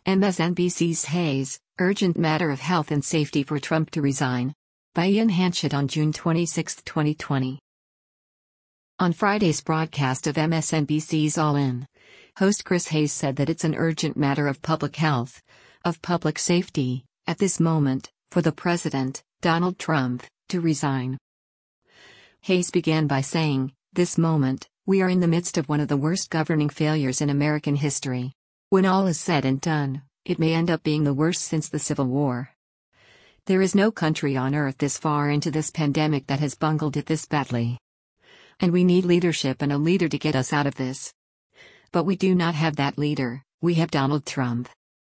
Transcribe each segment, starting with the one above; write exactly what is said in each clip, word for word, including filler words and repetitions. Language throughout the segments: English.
M S N B C's Hayes, urgent matter of health and safety for Trump to resign. By Ian Hanchett on June twenty-sixth, twenty twenty. On Friday's broadcast of M S N B C's All In, host Chris Hayes said that it's an urgent matter of public health, of public safety, at this moment, for the president, Donald Trump, to resign. Hayes began by saying, "This moment, we are in the midst of one of the worst governing failures in American history. When all is said and done, it may end up being the worst since the Civil War. There is no country on earth this far into this pandemic that has bungled it this badly. And we need leadership and a leader to get us out of this. But we do not have that leader, we have Donald Trump.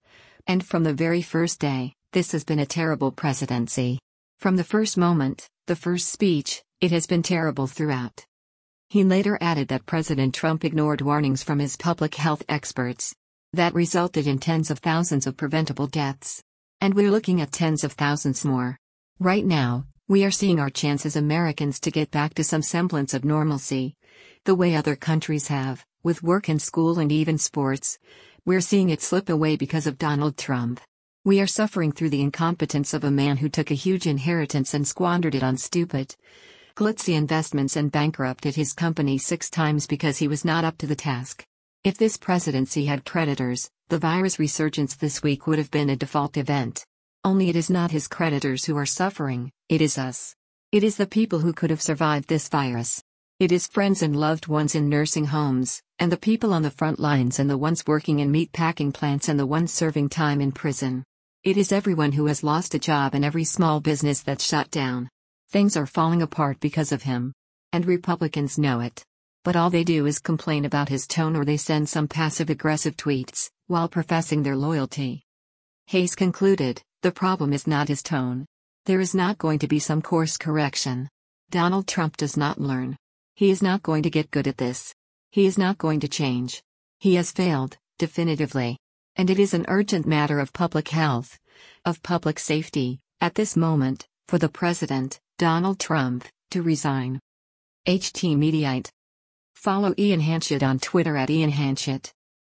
And from the very first day, this has been a terrible presidency. From the first moment, the first speech, it has been terrible throughout." He later added that President Trump ignored warnings from his public health experts. That resulted in tens of thousands of preventable deaths. And we're looking at tens of thousands more. Right now, we are seeing our chance as Americans to get back to some semblance of normalcy. The way other countries have, with work and school and even sports. We're seeing it slip away because of Donald Trump. We are suffering through the incompetence of a man who took a huge inheritance and squandered it on stupid, glitzy investments and bankrupted his company six times because he was not up to the task. If this presidency had creditors, the virus resurgence this week would have been a default event. Only it is not his creditors who are suffering, it is us. It is the people who could have survived this virus. It is friends and loved ones in nursing homes, and the people on the front lines and the ones working in meat packing plants and the ones serving time in prison. It is everyone who has lost a job and every small business that's shut down. Things are falling apart because of him. And Republicans know it. But all they do is complain about his tone or they send some passive-aggressive tweets, while professing their loyalty. Hayes concluded, the problem is not his tone. There is not going to be some course correction. Donald Trump does not learn. He is not going to get good at this. He is not going to change. He has failed, definitively. And it is an urgent matter of public health, of public safety, at this moment, for the president, Donald Trump, to resign. H T Mediaite. Follow Ian Hanchett on Twitter at Ian Hanchett.